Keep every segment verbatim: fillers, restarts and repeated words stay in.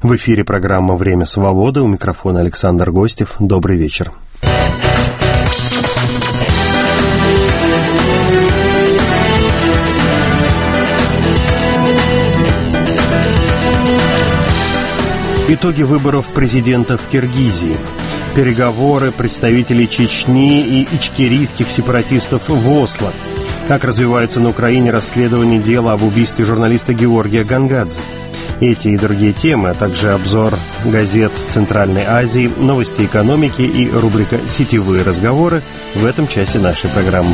В эфире программа «Время свободы». У микрофона Александр Гостев. Добрый вечер. Итоги выборов президента в Киргизии. Переговоры представителей Чечни и ичкерийских сепаратистов в Осло. Как развивается на Украине расследование дела об убийстве журналиста Георгия Гангадзе. Эти и другие темы, а также обзор газет Центральной Азии, новости экономики и рубрика «Сетевые разговоры» в этом часе нашей программы.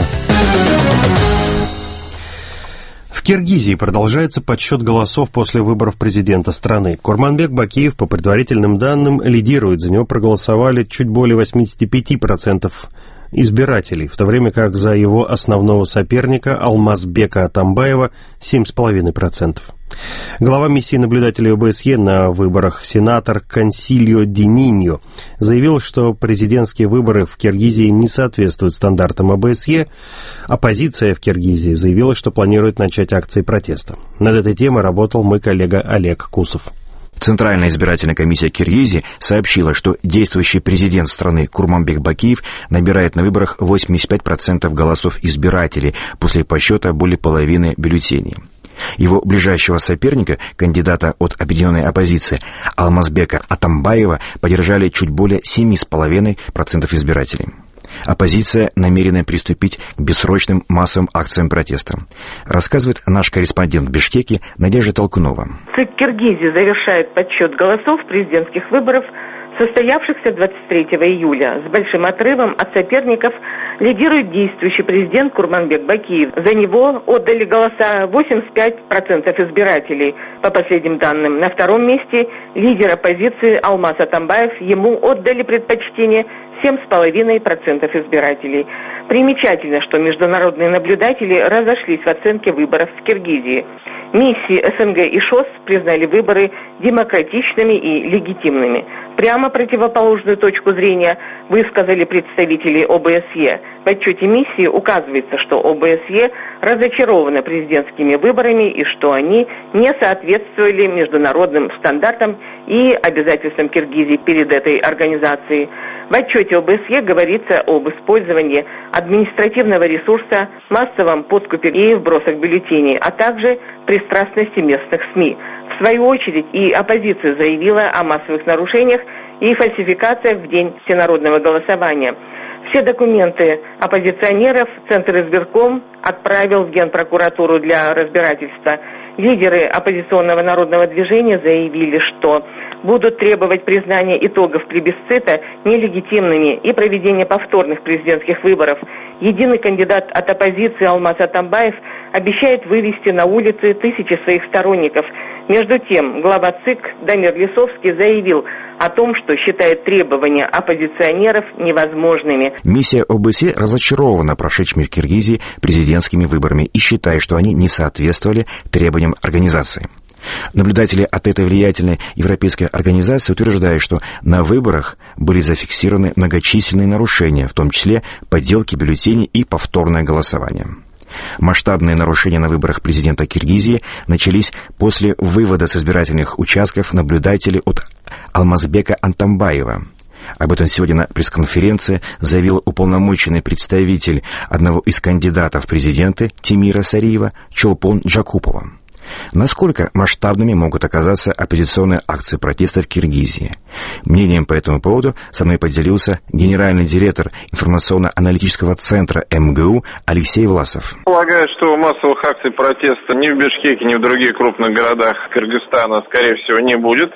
В Киргизии продолжается подсчет голосов после выборов президента страны. Курманбек Бакиев, по предварительным данным, лидирует. За него проголосовали чуть более восемьдесят пять процентов избирателей, в то время как за его основного соперника Алмазбека Атамбаева семь целых пять десятых процента. Глава миссии наблюдателей ОБСЕ на выборах, сенатор Консильо Ди Ниньо, заявил, что президентские выборы в Киргизии не соответствуют стандартам ОБСЕ. Оппозиция в Киргизии заявила, что планирует начать акции протеста. Над этой темой работал мой коллега Олег Кусов. Центральная избирательная комиссия Киргизии сообщила, что действующий президент страны Курманбек Бакиев набирает на выборах восемьдесят пять процентов голосов избирателей после подсчета более половины бюллетеней. Его ближайшего соперника, кандидата от объединенной оппозиции Алмазбека Атамбаева, поддержали чуть более семь целых пять десятых процента избирателей. Оппозиция намерена приступить к бессрочным массовым акциям протеста, рассказывает наш корреспондент в Бишкеке Надежда Толкунова. ЦИК Киргизии завершает подсчет голосов президентских выборов, состоявшихся двадцать третьего июля. С большим отрывом от соперников лидирует действующий президент Курманбек Бакиев. За него отдали голоса восемьдесят пять процентов избирателей, по последним данным. На втором месте лидер оппозиции Алмаз Атамбаев. Ему отдали предпочтение семь целых пять десятых процента избирателей. Примечательно, что международные наблюдатели разошлись в оценке выборов в Киргизии. Миссии СНГ и ШОС признали выборы демократичными и легитимными. Прямо противоположную точку зрения высказали представители ОБСЕ. В отчете миссии указывается, что ОБСЕ разочарованы президентскими выборами и что они не соответствовали международным стандартам и обязательствам Киргизии перед этой организацией. В отчете ОБСЕ говорится об использовании административного ресурса, массовом подкупе и вбросах бюллетеней, а также пристрастности местных СМИ. В свою очередь и оппозиция заявила о массовых нарушениях и фальсификациях в день всенародного голосования. Все документы оппозиционеров Центр избирком отправил в Генпрокуратуру для разбирательства. Лидеры оппозиционного народного движения заявили, что будут требовать признания итогов плебисцита нелегитимными и проведения повторных президентских выборов. Единый кандидат от оппозиции Алмаз Атамбаев обещает вывести на улицы тысячи своих сторонников. Между тем, глава ЦИК Дамир Лисовский заявил о том, что считает требования оппозиционеров невозможными. Миссия ОБСЕ разочарована прошедшими в Киргизии президентскими выборами и считает, что они не соответствовали требованиям организации. Наблюдатели от этой влиятельной европейской организации утверждают, что на выборах были зафиксированы многочисленные нарушения, в том числе подделки бюллетеней и повторное голосование. Масштабные нарушения на выборах президента Киргизии начались после вывода с избирательных участков наблюдателей от Алмазбека Атамбаева. Об этом сегодня на пресс-конференции заявил уполномоченный представитель одного из кандидатов в президенты Тимира Сариева Чолпон Джакупова. Насколько масштабными могут оказаться оппозиционные акции протеста в Киргизии? Мнением по этому поводу со мной поделился генеральный директор информационно-аналитического центра МГУ Алексей Власов. Полагаю, что массовых акций протеста ни в Бишкеке, ни в других крупных городах Кыргызстана, скорее всего, не будет.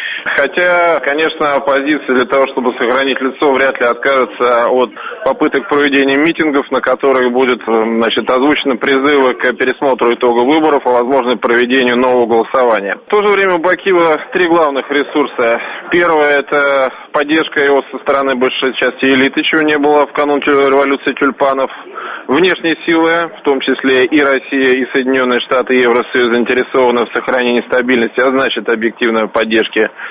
Хотя, конечно, оппозиция для того, чтобы сохранить лицо, вряд ли откажется от попыток проведения митингов, на которых будут, значит, озвучены призывы к пересмотру итогов выборов, о возможности проведению нового голосования. В то же время у Бакиева три главных ресурса. Первое – это поддержка его со стороны большей части элиты, чего не было в канун революции тюльпанов. Внешние силы, в том числе и Россия, и Соединенные Штаты, и Евросоюз, заинтересованы в сохранении стабильности, а значит объективной поддержки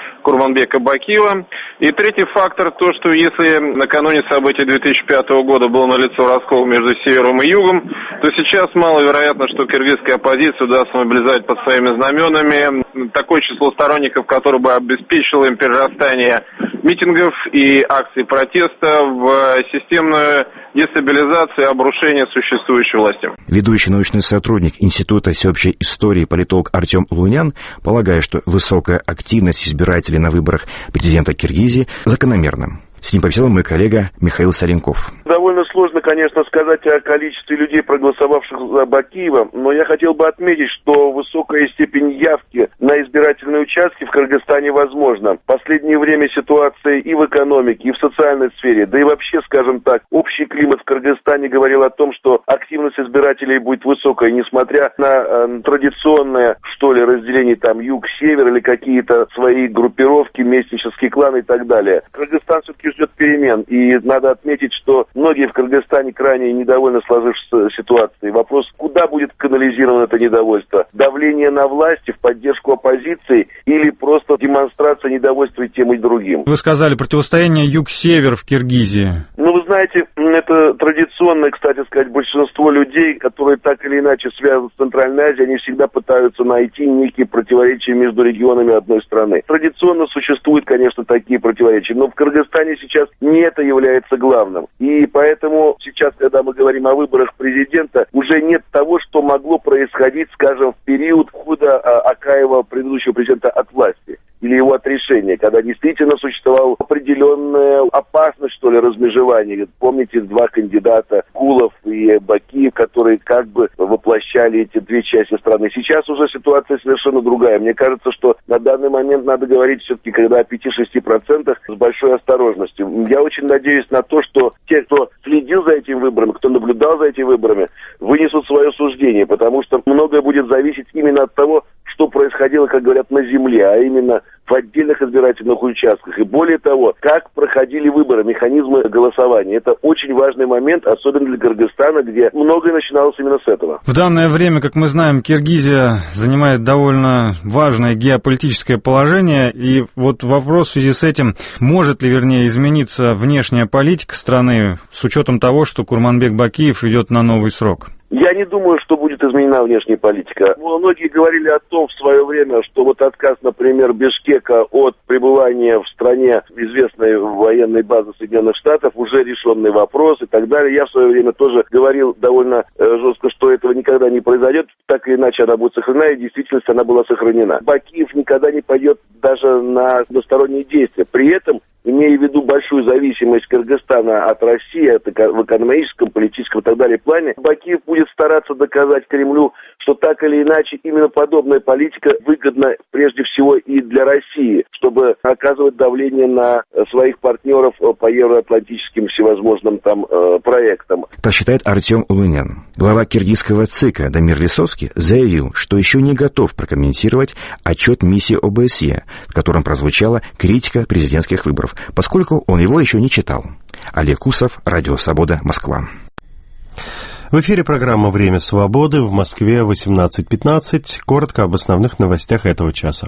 Курманбека Бакиева. И третий фактор, то, что если накануне событий две тысячи пятого года был налицо раскол между севером и югом, то сейчас маловероятно, что киргизская оппозиция удастся мобилизовать под своими знаменами такое число сторонников, которое бы обеспечило им перерастание митингов и акций протеста в системную дестабилизацию и обрушение существующей власти. Ведущий научный сотрудник Института всеобщей истории политолог Артем Улунян полагает, что высокая активность избирателей на выборах президента Киргизии закономерна. С ним побеседовал мой коллега Михаил Саренков. Довольно сложно, конечно, сказать о количестве людей, проголосовавших за Бакиева, но я хотел бы отметить, что высокая степень явки на избирательные участки в Кыргызстане возможна. В последнее время ситуация и в экономике, и в социальной сфере, да и вообще, скажем так, общий климат в Кыргызстане говорил о том, что активность избирателей будет высокой, несмотря на э, традиционное, что ли, разделение там юг-север или какие-то свои группировки, местнические кланы и так далее. Кыргызстан все-таки ждет перемен, и надо отметить, что многие в Кыргызстане крайне недовольны сложившейся ситуацией. Вопрос, куда будет канализировано это недовольство? Давление на власти в поддержку оппозиции или просто демонстрация недовольства тем и другим? Вы сказали, противостояние юг-север в Киргизии. Ну, вы знаете, это традиционно, кстати сказать, большинство людей, которые так или иначе связаны с Центральной Азией, они всегда пытаются найти некие противоречия между регионами одной страны. Традиционно существуют, конечно, такие противоречия, но в Кыргызстане сейчас не это является главным. И поэтому сейчас, когда мы говорим о выборах президента, уже нет того, что могло происходить, скажем, в период ухода Акаева, предыдущего президента, от власти. Или его отрешения, когда действительно существовала определенная опасность, что ли, размежевания. Помните, два кандидата, Гулов и Бакиев, которые как бы воплощали эти две части страны. Сейчас уже ситуация совершенно другая. Мне кажется, что на данный момент надо говорить все-таки, когда о пяти-шести процентах, с большой осторожностью. Я очень надеюсь на то, что те, кто следил за этими выборами, кто наблюдал за этими выборами, вынесут свое суждение, потому что многое будет зависеть именно от того, что происходило, как говорят, на земле, а именно в отдельных избирательных участках. И более того, как проходили выборы, механизмы голосования. Это очень важный момент, особенно для Кыргызстана, где многое начиналось именно с этого. В данное время, как мы знаем, Киргизия занимает довольно важное геополитическое положение. И вот вопрос в связи с этим, может ли, вернее, измениться внешняя политика страны с учетом того, что Курманбек Бакиев идет на новый срок? Я не думаю, что будет изменена внешняя политика. Многие говорили о том в свое время, что вот отказ, например, Бишкека от пребывания в стране известной военной базы Соединенных Штатов уже решенный вопрос и так далее. Я в свое время тоже говорил довольно э, жестко, что этого никогда не произойдет. Так или иначе она будет сохранена, и в действительности она была сохранена. Бакиев никогда не пойдет даже на односторонние действия. При этом, имея в виду большую зависимость Кыргызстана от России, от, в экономическом, политическом и так далее плане, Бакиев будет стараться доказать Кремлю, что так или иначе именно подобная политика выгодна прежде всего и для России, чтобы оказывать давление на своих партнеров по евроатлантическим всевозможным там э, проектам. Так считает Артем Улунян. Глава киргизского ЦИКа Дамир Лисовский заявил, что еще не готов прокомментировать отчет миссии О Бэ Эс Е, в котором прозвучала критика президентских выборов, поскольку он его еще не читал. Олег Усов, Радио Свобода, Москва. В эфире программа «Время свободы», в Москве восемнадцать пятнадцать. Коротко об основных новостях этого часа.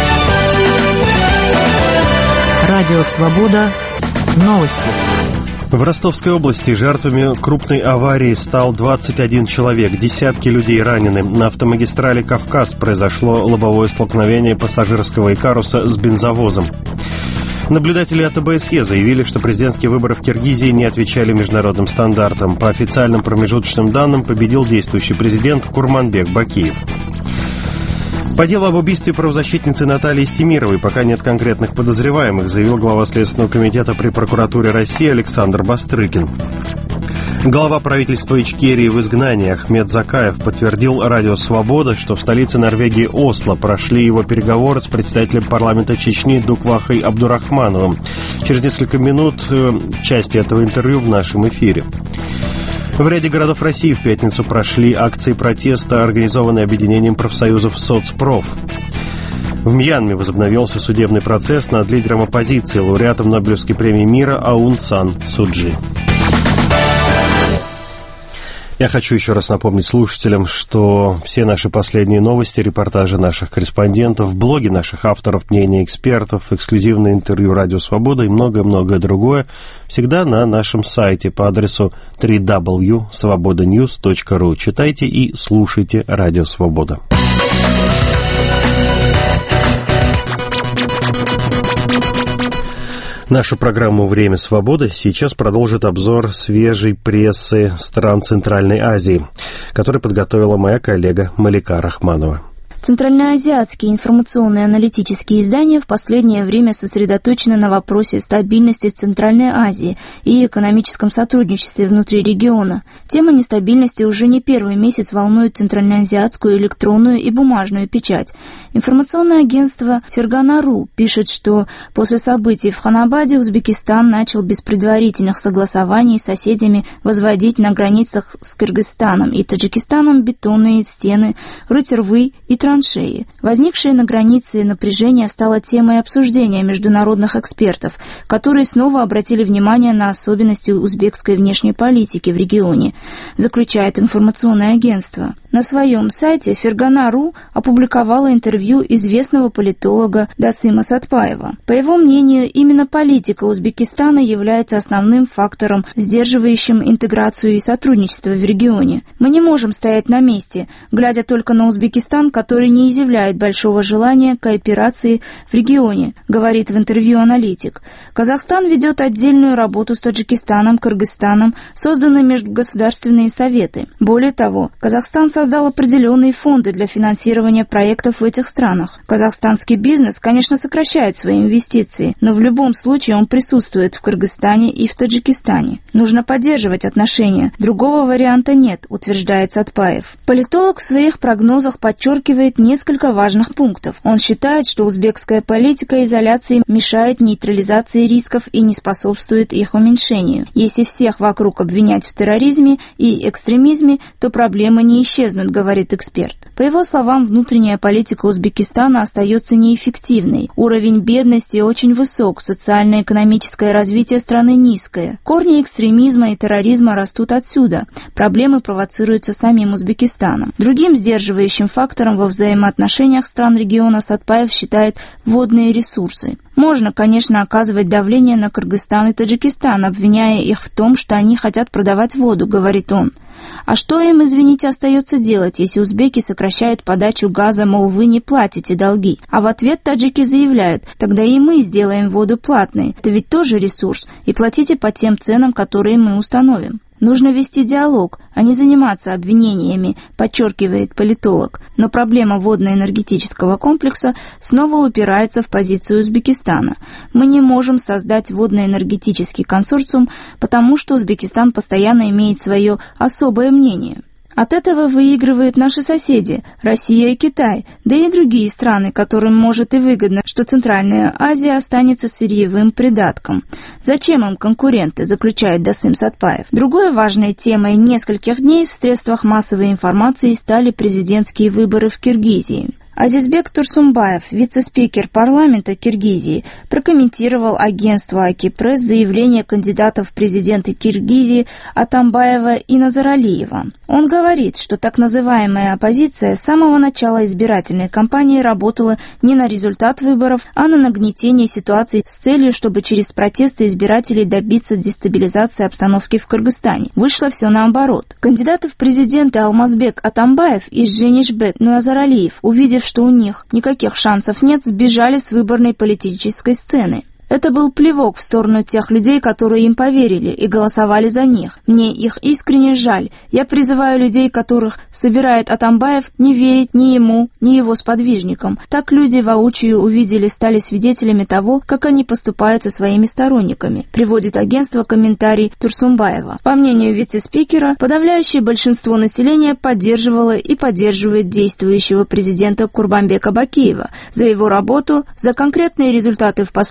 Радио «Свобода». Новости. В Ростовской области жертвами крупной аварии стал двадцать один человек. Десятки людей ранены. На автомагистрали «Кавказ» произошло лобовое столкновение пассажирского «Икаруса» с бензовозом. Наблюдатели от О Бэ Эс Е заявили, что президентские выборы в Киргизии не отвечали международным стандартам. По официальным промежуточным данным победил действующий президент Курманбек Бакиев. По делу об убийстве правозащитницы Натальи Стемировой пока нет конкретных подозреваемых, заявил глава Следственного комитета при прокуратуре России Александр Бастрыкин. Глава правительства Ичкерии в изгнании Ахмед Закаев подтвердил Радио Свобода, что в столице Норвегии Осло прошли его переговоры с представителем парламента Чечни Дуквахой Абдурахмановым. Через несколько минут э, части этого интервью в нашем эфире. В ряде городов России в пятницу прошли акции протеста, организованные объединением профсоюзов «Соцпроф». В Мьянме возобновился судебный процесс над лидером оппозиции, лауреатом Нобелевской премии мира Аун Сан Су Чжи. Я хочу еще раз напомнить слушателям, что все наши последние новости, репортажи наших корреспондентов, блоги наших авторов, мнения экспертов, эксклюзивные интервью «Радио Свобода» и многое-многое другое всегда на нашем сайте по адресу дабл ю дабл ю дабл ю точка свобода ньюс точка ру. Читайте и слушайте «Радио Свобода». Нашу программу «Время свободы» сейчас продолжит обзор свежей прессы стран Центральной Азии, который подготовила моя коллега Малика Рахманова. Центральноазиатские информационные аналитические издания в последнее время сосредоточены на вопросе стабильности в Центральной Азии и экономическом сотрудничестве внутри региона. Тема нестабильности уже не первый месяц волнует центральноазиатскую электронную и бумажную печать. Информационное агентство «Фергана.ру» пишет, что после событий в Ханабаде Узбекистан начал без предварительных согласований с соседями возводить на границах с Кыргызстаном и Таджикистаном бетонные стены, рыть рвы и транспорт. Траншеи. Возникшее на границе напряжение стало темой обсуждения международных экспертов, которые снова обратили внимание на особенности узбекской внешней политики в регионе, заключает информационное агентство. На своем сайте Фергана.ру опубликовала интервью известного политолога Дасыма Сатпаева. По его мнению, именно политика Узбекистана является основным фактором, сдерживающим интеграцию и сотрудничество в регионе. Мы не можем стоять на месте, глядя только на Узбекистан, который не изъявляет большого желания кооперации в регионе, говорит в интервью аналитик. Казахстан ведет отдельную работу с Таджикистаном, Кыргызстаном, созданы межгосударственные советы. Более того, Казахстан создал определенные фонды для финансирования проектов в этих странах. Казахстанский бизнес, конечно, сокращает свои инвестиции, но в любом случае он присутствует в Кыргызстане и в Таджикистане. Нужно поддерживать отношения. Другого варианта нет, утверждает Сатпаев. Политолог в своих прогнозах подчеркивает несколько важных пунктов. Он считает, что узбекская политика изоляции мешает нейтрализации рисков и не способствует их уменьшению. Если всех вокруг обвинять в терроризме и экстремизме, то проблемы не исчезнут, говорит эксперт. По его словам, внутренняя политика Узбекистана остается неэффективной. Уровень бедности очень высок, социально-экономическое развитие страны низкое. Корни экстремизма и терроризма растут отсюда. Проблемы провоцируются самим Узбекистаном. Другим сдерживающим фактором во взаимоотношениях стран региона Сатпаев считает водные ресурсы. Можно, конечно, оказывать давление на Кыргызстан и Таджикистан, обвиняя их в том, что они хотят продавать воду, говорит он. А что им, извините, остается делать, если узбеки сокращают подачу газа, мол, вы не платите долги? А в ответ таджики заявляют, тогда и мы сделаем воду платной. Это ведь тоже ресурс, и платите по тем ценам, которые мы установим. Нужно вести диалог, а не заниматься обвинениями, подчеркивает политолог. Но проблема водно-энергетического комплекса снова упирается в позицию Узбекистана. Мы не можем создать водно-энергетический консорциум, потому что Узбекистан постоянно имеет свое особое мнение. От этого выигрывают наши соседи – Россия и Китай, да и другие страны, которым может и выгодно, что Центральная Азия останется сырьевым придатком. Зачем им конкуренты, заключает Дасым Сатпаев. Другой важной темой нескольких дней в средствах массовой информации стали президентские выборы в Киргизии. Азизбек Турсумбаев, вице-спикер парламента Киргизии, прокомментировал агентству Аки-пресс заявление кандидатов в президенты Киргизии Атамбаева и Назаралиева. Он говорит, что так называемая оппозиция с самого начала избирательной кампании работала не на результат выборов, а на нагнетение ситуации с целью, чтобы через протесты избирателей добиться дестабилизации обстановки в Кыргызстане. Вышло все наоборот. Кандидаты в президенты Алмазбек Атамбаев и Женишбек Назаралиев, увидев, что у них никаких шансов нет, сбежали с выборной политической сцены. Это был плевок в сторону тех людей, которые им поверили и голосовали за них. Мне их искренне жаль. Я призываю людей, которых собирает Атамбаев, не верить ни ему, ни его сподвижникам. Так люди воочию увидели, стали свидетелями того, как они поступают со своими сторонниками, приводит агентство комментарий Турсумбаева. По мнению вице-спикера, подавляющее большинство населения поддерживало и поддерживает действующего президента Курманбека Бакиева за его работу, за конкретные результаты в последние годы,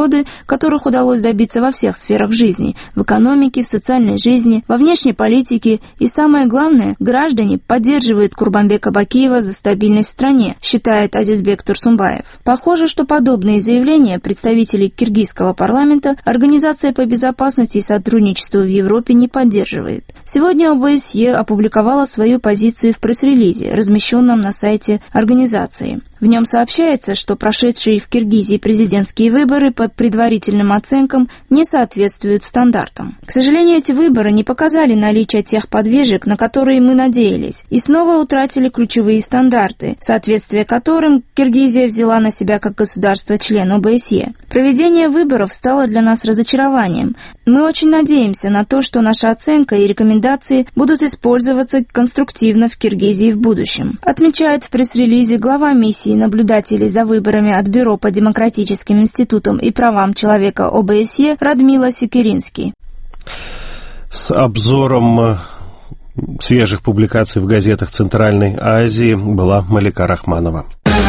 годы, которых удалось добиться во всех сферах жизни – в экономике, в социальной жизни, во внешней политике. И самое главное, граждане поддерживают Курманбека Бакиева за стабильность в стране, считает Азизбек Турсунбаев. Похоже, что подобные заявления представителей киргизского парламента Организация по безопасности и сотрудничеству в Европе не поддерживает. Сегодня ОБСЕ опубликовала свою позицию в пресс-релизе, размещенном на сайте организации. В нем сообщается, что прошедшие в Киргизии президентские выборы по предварительным оценкам не соответствуют стандартам. К сожалению, эти выборы не показали наличие тех подвижек, на которые мы надеялись, и снова утратили ключевые стандарты, соответствие которым Киргизия взяла на себя как государство-член ОБСЕ. Проведение выборов стало для нас разочарованием. Мы очень надеемся на то, что наша оценка и рекомендации будут использоваться конструктивно в Киргизии в будущем, отмечает в пресс-релизе глава миссии наблюдателей за выборами от Бюро по демократическим институтам и правам человека ОБСЕ Радмила Секиринский. С обзором свежих публикаций в газетах Центральной Азии была Малика Рахманова.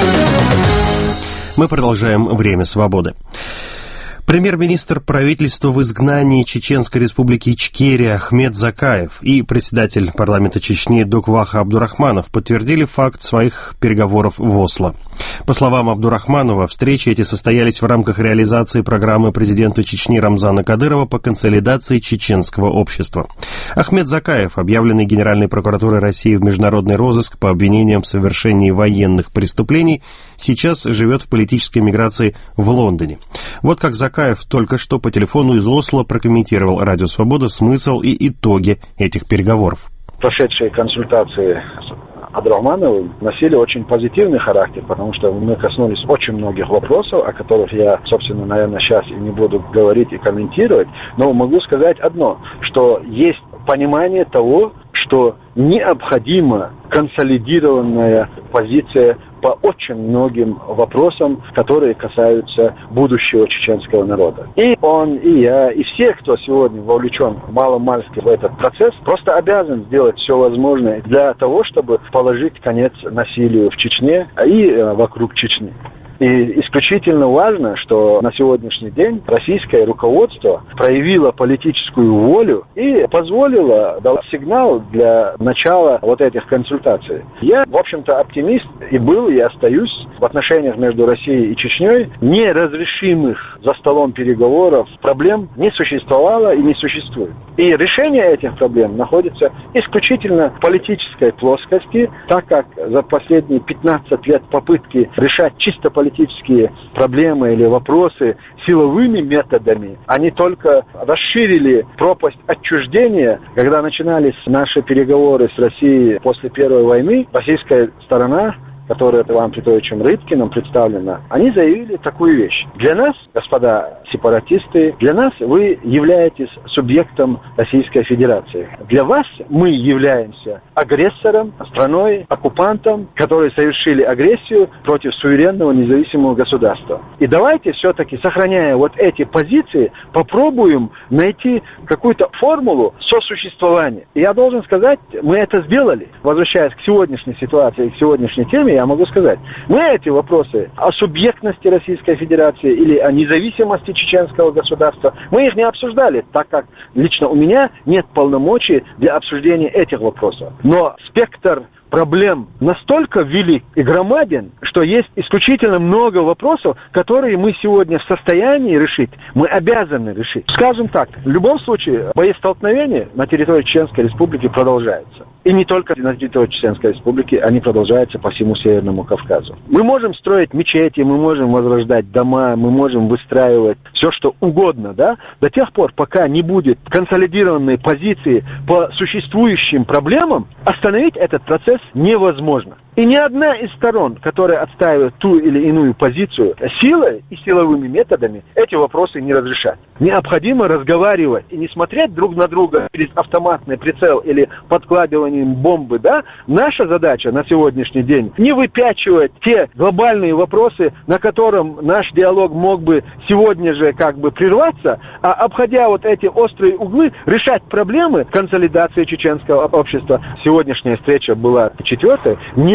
Мы продолжаем «Время свободы». Премьер-министр правительства в изгнании Чеченской республики Ичкерия Ахмед Закаев и председатель парламента Чечни Дукваха Абдурахманов подтвердили факт своих переговоров в Осло. По словам Абдурахманова, встречи эти состоялись в рамках реализации программы президента Чечни Рамзана Кадырова по консолидации чеченского общества. Ахмед Закаев, объявленный Генеральной прокуратурой России в международный розыск по обвинениям в совершении военных преступлений, сейчас живет в политической миграции в Лондоне. Вот как Закаев только что по телефону из Осло прокомментировал «Радио Свобода» смысл и итоги этих переговоров. Прошедшие консультации с Абдурахмановым носили очень позитивный характер, потому что мы коснулись очень многих вопросов, о которых я, собственно, наверное, сейчас и не буду говорить и комментировать, но могу сказать одно, что есть понимание того, что необходима консолидированная позиция по очень многим вопросам, которые касаются будущего чеченского народа. И он, и я, и все, кто сегодня вовлечен маломальски в этот процесс, просто обязан сделать все возможное для того, чтобы положить конец насилию в Чечне и вокруг Чечни. И исключительно важно, что на сегодняшний день российское руководство проявило политическую волю и позволило, дало сигнал для начала вот этих консультаций. Я, в общем-то, оптимист и был, и остаюсь в отношениях между Россией и Чечней. Неразрешимых за столом переговоров проблем не существовало и не существует. И решение этих проблем находится исключительно в политической плоскости, так как за последние пятнадцать лет попытки решать чисто политические проблемы или вопросы силовыми методами, они только расширили пропасть отчуждения. Когда начинались наши переговоры с Россией после Первой войны, российская сторона, которая Иваном Петровичем Рыбкиным представлена, они заявили такую вещь. Для нас, господа сепаратисты, для нас вы являетесь субъектом Российской Федерации. Для вас мы являемся агрессором, страной, оккупантом, которые совершили агрессию против суверенного независимого государства. И давайте все-таки, сохраняя вот эти позиции, попробуем найти какую-то формулу сосуществования. И я должен сказать, мы это сделали. Возвращаясь к сегодняшней ситуации, к сегодняшней теме, я могу сказать, мы эти вопросы о субъектности Российской Федерации или о независимости чеченского государства, мы их не обсуждали, так как лично у меня нет полномочий для обсуждения этих вопросов. Но спектр проблем настолько велик и громаден, что есть исключительно много вопросов, которые мы сегодня в состоянии решить, мы обязаны решить. Скажем так, в любом случае, боестолкновения на территории Чеченской Республики продолжаются. И не только на территории Чеченской Республики, они продолжаются по всему Северному Кавказу. Мы можем строить мечети, мы можем возрождать дома, мы можем выстраивать все, что угодно, да, до тех пор, пока не будет консолидированной позиции по существующим проблемам, остановить этот процесс невозможно. И ни одна из сторон, которая отстаивает ту или иную позицию, силой и силовыми методами эти вопросы не разрешать. Необходимо разговаривать и не смотреть друг на друга через автоматный прицел или подкладыванием бомбы, да? Наша задача на сегодняшний день не выпячивать те глобальные вопросы, на котором наш диалог мог бы сегодня же как бы прерваться, а обходя вот эти острые углы, решать проблемы консолидации чеченского общества. Сегодняшняя встреча была четвертая, не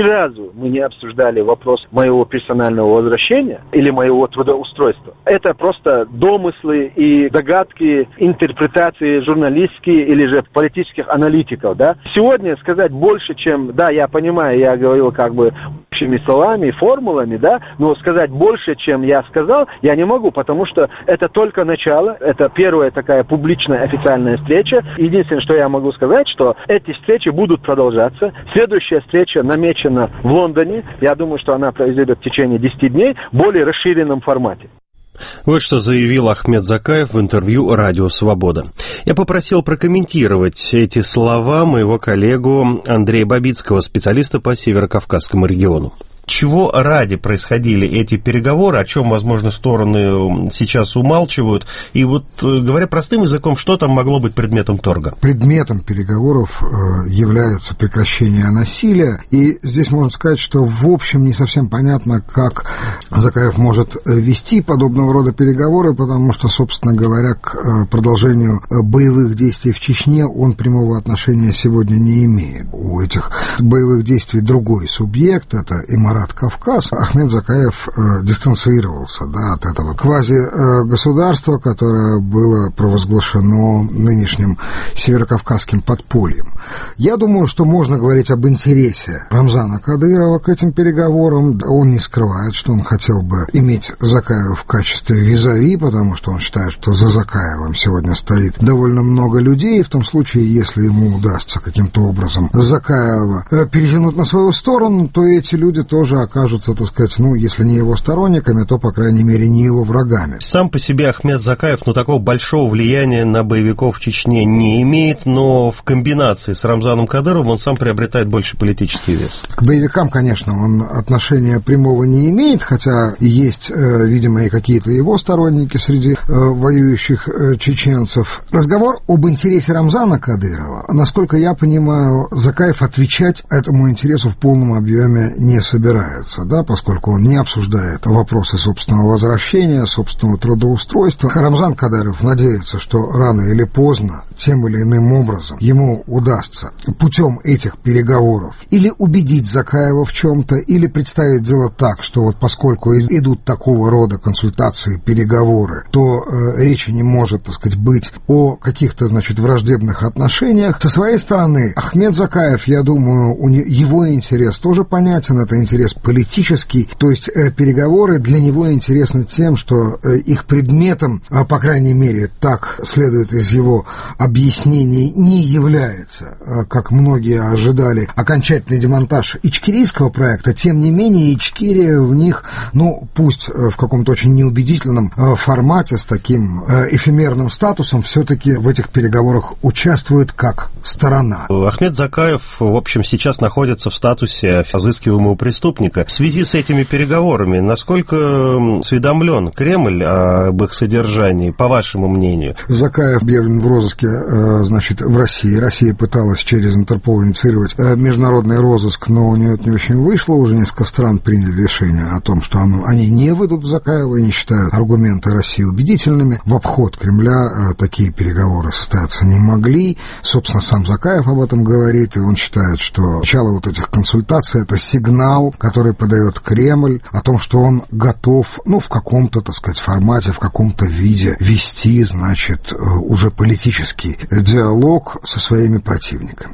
разу мы не обсуждали вопрос моего персонального возвращения или моего трудоустройства. Это просто домыслы и догадки, интерпретации журналистские или же политических аналитиков, да. Сегодня сказать больше, чем, да, я понимаю, я говорил как бы общими словами, формулами, да, но сказать больше, чем я сказал, я не могу, потому что это только начало, это первая такая публичная официальная встреча. Единственное, что я могу сказать, что эти встречи будут продолжаться. Следующая встреча намечена в Лондоне. Я думаю, что она произойдет в течение десяти дней в более расширенном формате. Вот что заявил Ахмед Закаев в интервью «Радио Свобода». Я попросил прокомментировать эти слова моего коллегу Андрея Бабицкого, специалиста по Северокавказскому региону. Чего ради происходили эти переговоры, о чем, возможно, стороны сейчас умалчивают, и вот, говоря простым языком, что там могло быть предметом торга? Предметом переговоров является прекращение насилия, и здесь можно сказать, что в общем не совсем понятно, как Закаев может вести подобного рода переговоры, потому что, собственно говоря, к продолжению боевых действий в Чечне он прямого отношения сегодня не имеет. У этих боевых действий другой субъект, это Эмират Кавказ. Ахмед Закаев э, дистанцировался, да, от этого квази-государства, которое было провозглашено нынешним северокавказским подпольем. Я думаю, что можно говорить об интересе Рамзана Кадырова к этим переговорам. Он не скрывает, что он хотел бы иметь Закаева в качестве визави, потому что он считает, что за Закаевым сегодня стоит довольно много людей. В том случае, если ему удастся каким-то образом Закаева перетянуть на свою сторону, то эти люди тоже окажутся, так сказать, ну, если не его сторонниками, то, по крайней мере, не его врагами. Сам по себе Ахмед Закаев, ну, такого большого влияния на боевиков в Чечне не имеет, но в комбинации с Рамзаном Кадыровым он сам приобретает больше политический вес. К боевикам, конечно, он отношения прямого не имеет, хотя есть, э, видимо, и какие-то его сторонники среди э, воюющих э, чеченцев. Разговор об интересе Рамзана Кадырова, насколько я понимаю, Закаев отвечать этому интересу в полном объеме не собирается. Да, поскольку он не обсуждает вопросы собственного возвращения, собственного трудоустройства. Рамзан Кадыров надеется, что рано или поздно, тем или иным образом, ему удастся путем этих переговоров или убедить Закаева в чем-то, или представить дело так, что вот поскольку идут такого рода консультации, переговоры, то э, речи не может, так сказать, быть о каких-то, значит, враждебных отношениях. Со своей стороны, Ахмед Закаев, я думаю, у не, его интерес тоже понятен, это интерес политический, то есть э, переговоры для него интересны тем, что э, их предметом, э, по крайней мере, так следует из его объяснений, не является, э, как многие ожидали, окончательный демонтаж ичкерийского проекта. Тем не менее, Ичкерия в них, ну, пусть э, в каком-то очень неубедительном э, формате, с таким э, эфемерным статусом, все-таки в этих переговорах участвует как сторона. Ахмед Закаев, в общем, сейчас находится в статусе разыскиваемого преступника. В связи с этими переговорами, насколько осведомлен Кремль об их содержании, по вашему мнению? Закаев объявлен в розыске, значит, в России. Россия пыталась через Интерпол инициировать международный розыск, но у нее это не очень вышло. Уже несколько стран приняли решение о том, что они не выйдут Закаева и не считают аргументы России убедительными. В обход Кремля такие переговоры состояться не могли. Собственно, сам Закаев об этом говорит, и он считает, что начало вот этих консультаций — это сигнал, который подает Кремль о том, что он готов, ну, в каком-то, так сказать, формате, в каком-то виде вести, значит, уже политический диалог со своими противниками.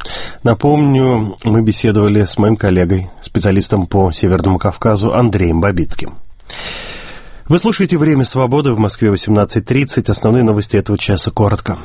Напомню, мы беседовали с моим коллегой, специалистом по Северному Кавказу Андреем Бабицким. Вы слушаете «Время свободы», в Москве восемнадцать тридцать. Основные новости этого часа коротко.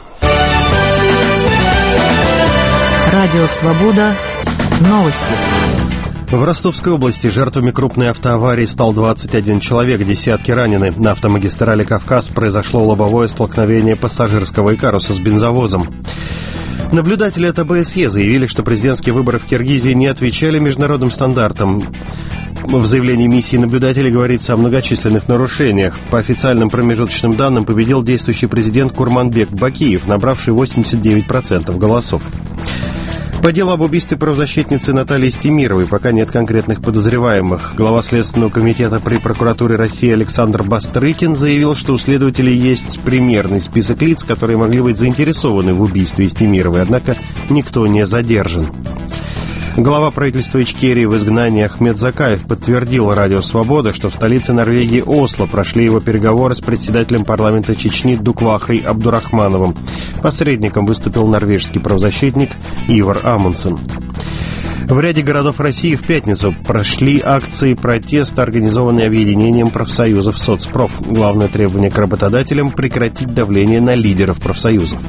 Радио «Свобода». Новости. В Ростовской области жертвами крупной автоаварии стал двадцать один человек, десятки ранены. На автомагистрали «Кавказ» произошло лобовое столкновение пассажирского икаруса с бензовозом. Наблюдатели от ОБСЕ заявили, что президентские выборы в Киргизии не отвечали международным стандартам. В заявлении миссии наблюдателей говорится о многочисленных нарушениях. По официальным промежуточным данным победил действующий президент Курманбек Бакиев, набравший восемьдесят девять процентов голосов. По делу об убийстве правозащитницы Натальи Стемировой пока нет конкретных подозреваемых. Глава Следственного комитета при прокуратуре России Александр Бастрыкин заявил, что у следователей есть примерный список лиц, которые могли быть заинтересованы в убийстве Стемировой, однако никто не задержан. Глава правительства Ичкерии в изгнании Ахмед Закаев подтвердил радио «Свобода», что в столице Норвегии Осло прошли его переговоры с председателем парламента Чечни Дуквахой Абдурахмановым. Посредником выступил норвежский правозащитник Ивар Амундсен. В ряде городов России в пятницу прошли акции протеста, организованные объединением профсоюзов «Соцпроф». Главное требование к работодателям – прекратить давление на лидеров профсоюзов.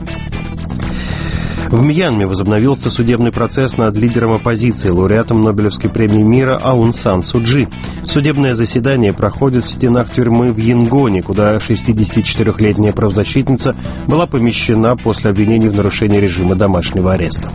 В Мьянме возобновился судебный процесс над лидером оппозиции, лауреатом Нобелевской премии мира Аун Сан Су Чжи. Судебное заседание проходит в стенах тюрьмы в Янгоне, куда шестидесятичетырёхлетняя правозащитница была помещена после обвинений в нарушении режима домашнего ареста.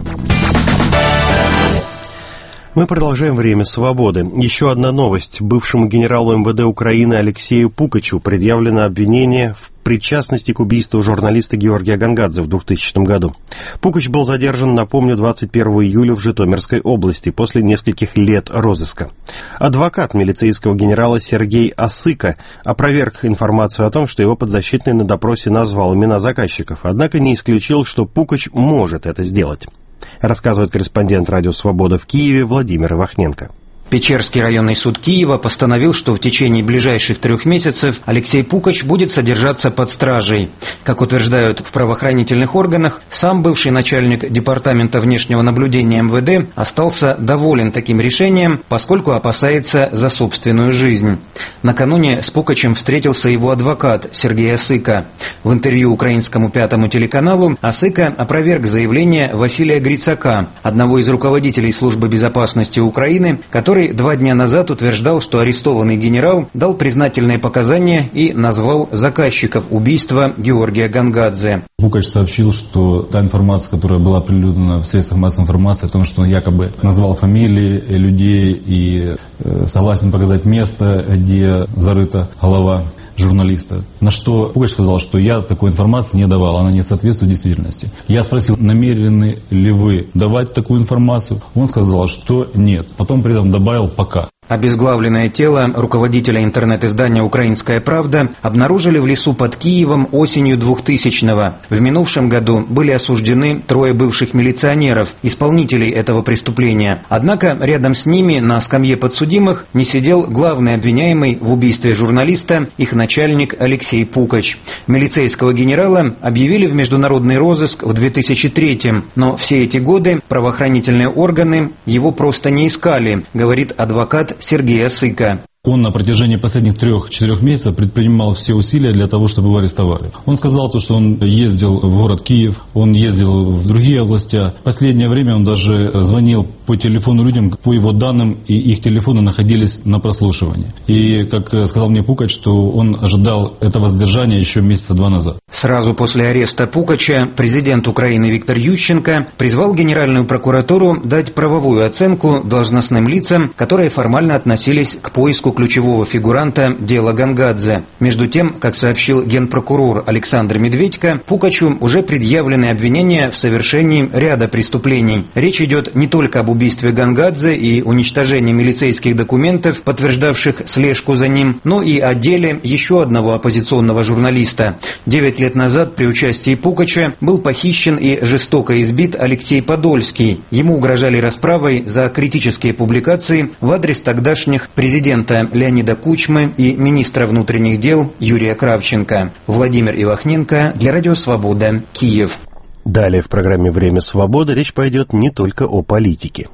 Мы продолжаем время свободы. Еще одна новость. Бывшему генералу эм вэ дэ Украины Алексею Пукачу предъявлено обвинение в причастности к убийству журналиста Георгия Гангадзе в двухтысячном году. Пукач был задержан, напомню, двадцать первого июля в Житомирской области после нескольких лет розыска. Адвокат милицейского генерала Сергей Осыка опроверг информацию о том, что его подзащитный на допросе назвал имена заказчиков, однако не исключил, что Пукач может это сделать. Рассказывает корреспондент «Радио Свобода» в Киеве Владимир Ивахненко. Печерский районный суд Киева постановил, что в течение ближайших трех месяцев Алексей Пукач будет содержаться под стражей. Как утверждают в правоохранительных органах, сам бывший начальник департамента внешнего наблюдения эм вэ дэ остался доволен таким решением, поскольку опасается за собственную жизнь. Накануне с Пукачем встретился его адвокат Сергей Осыка. В интервью украинскому пятому телеканалу Осыка опроверг заявление Василия Грицака, одного из руководителей службы безопасности Украины, который который два дня назад утверждал, что арестованный генерал дал признательные показания и назвал заказчиков убийства Георгия Гангадзе. Пукач сообщил, что та информация, которая была оприлюднена в средствах массовой информации, о том, что он якобы назвал фамилии людей и э, согласен показать место, где зарыта голова журналиста. На что Пукач сказал, что я такой информации не давал, она не соответствует действительности. Я спросил, намерены ли вы давать такую информацию? Он сказал, что нет. Потом при этом добавил «пока». Обезглавленное тело руководителя интернет-издания «Украинская правда» обнаружили в лесу под Киевом осенью двухтысячного. В минувшем году были осуждены трое бывших милиционеров, исполнителей этого преступления. Однако рядом с ними на скамье подсудимых не сидел главный обвиняемый в убийстве журналиста, их начальник Алексей Пукач. Милицейского генерала объявили в международный розыск в две тысячи третьем, но все эти годы правоохранительные органы его просто не искали, говорит адвокат Сергей Осыка. Он на протяжении последних трех-четырех месяцев предпринимал все усилия для того, чтобы его арестовали. Он сказал, то, что он ездил в город Киев, он ездил в другие области. В последнее время он даже звонил по телефону людям, по его данным, и их телефоны находились на прослушивании. И, как сказал мне Пукач, что он ожидал этого задержания еще месяца два назад. Сразу после ареста Пукача президент Украины Виктор Ющенко призвал Генеральную прокуратуру дать правовую оценку должностным лицам, которые формально относились к поиску ключевого фигуранта дела Гангадзе. Между тем, как сообщил генпрокурор Александр Медведько, Пукачу уже предъявлены обвинения в совершении ряда преступлений. Речь идет не только об убийстве Гангадзе и уничтожении милицейских документов, подтверждавших слежку за ним, но и о деле еще одного оппозиционного журналиста. Девять лет назад при участии Пукача был похищен и жестоко избит Алексей Подольский. Ему угрожали расправой за критические публикации в адрес тогдашних президента Леонида Кучмы и министра внутренних дел Юрия Кравченко. Владимир Ивахненко для Радио Свобода, Киев. Далее в программе «Время свободы» речь пойдет не только о политике.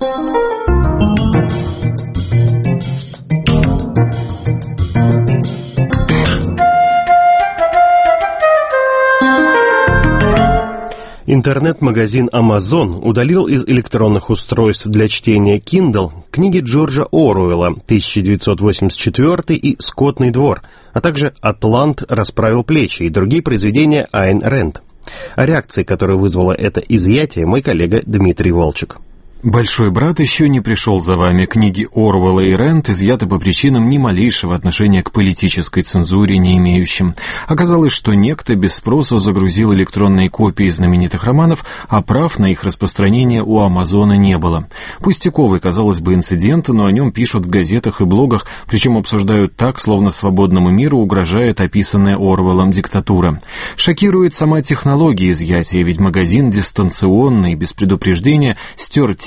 Интернет-магазин Amazon удалил из электронных устройств для чтения Kindle книги Джорджа Оруэлла «тысяча девятьсот восемьдесят четвёртый» и «Скотный двор», а также «Атлант расправил плечи» и другие произведения Айн Рэнд. О реакции, которую вызвало это изъятие, мой коллега Дмитрий Волчек. «Большой брат еще не пришел за вами». Книги Оруэлла и Рэнд изъяты по причинам ни малейшего отношения к политической цензуре не имеющим. Оказалось, что некто без спроса загрузил электронные копии знаменитых романов, а прав на их распространение у Амазона не было. Пустяковый, казалось бы, инцидент, но о нем пишут в газетах и блогах, причем обсуждают так, словно свободному миру угрожает описанная Оруэллом диктатура. Шокирует сама технология изъятия, ведь магазин дистанционно и без предупреждения стер те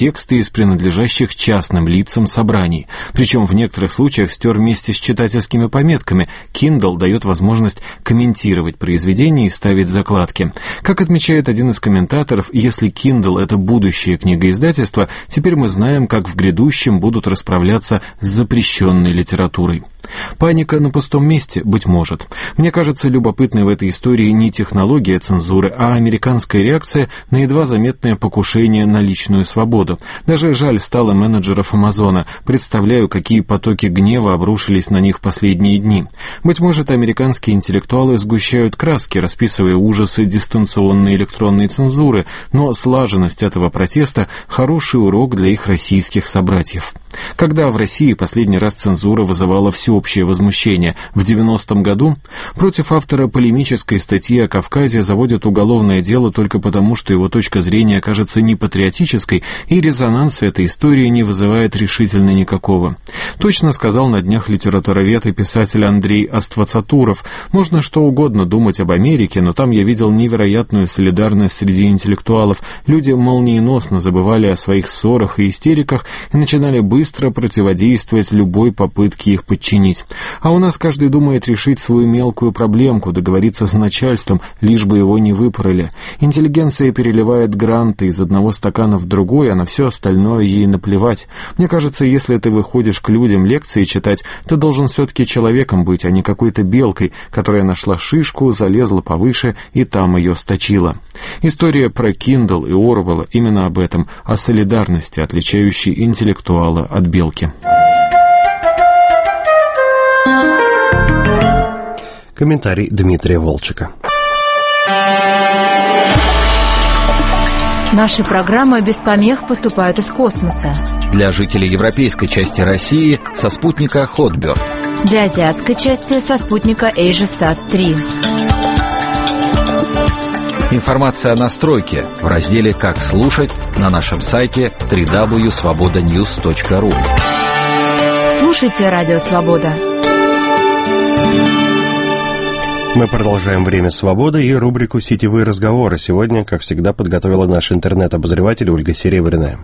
тексты из принадлежащих частным лицам собраний. Причем в некоторых случаях стер вместе с читательскими пометками. Kindle дает возможность комментировать произведения и ставить закладки. Как отмечает один из комментаторов, если Kindle — это будущее книгоиздательства, теперь мы знаем, как в грядущем будут расправляться с запрещенной литературой. Паника на пустом месте, быть может. Мне кажется, любопытной в этой истории не технология цензуры, а американская реакция на едва заметное покушение на личную свободу. Даже жаль стало менеджеров Амазона. Представляю, какие потоки гнева обрушились на них в последние дни. Быть может, американские интеллектуалы сгущают краски, расписывая ужасы дистанционной электронной цензуры, но слаженность этого протеста – хороший урок для их российских собратьев. Когда в России последний раз цензура вызывала всеобщее возмущение? В девяностом году? Против автора полемической статьи о Кавказе заводят уголовное дело только потому, что его точка зрения кажется непатриотической, и резонанс этой истории не вызывает решительно никакого. Точно сказал на днях литературовед и писатель Андрей Аствацатуров: можно что угодно думать об Америке, но там я видел невероятную солидарность среди интеллектуалов. Люди молниеносно забывали о своих ссорах и истериках и начинали быстро быстро противодействовать любой попытке их подчинить. А у нас каждый думает решить свою мелкую проблемку, договориться с начальством, лишь бы его не выпороли. Интеллигенция переливает гранты из одного стакана в другой, а на все остальное ей наплевать. Мне кажется, если ты выходишь к людям лекции читать, ты должен все-таки человеком быть, а не какой-то белкой, которая нашла шишку, залезла повыше и там ее сточила. История про Kindle и Орвелла именно об этом, о солидарности, отличающей интеллектуала от белки. Комментарий Дмитрия Волчека. Наши программы без помех поступают из космоса. Для жителей европейской части России со спутника Hotbird. Для азиатской части со спутника AsiaSat три. Информация о настройке в разделе «Как слушать» на нашем сайте дабл ю дабл ю дабл ю точка свобода ньюс точка ру. Слушайте Радио Свобода. Мы продолжаем «Время свободы» и рубрику «Сетевые разговоры». Сегодня, как всегда, подготовила наш интернет-обозреватель Ольга Серебряная.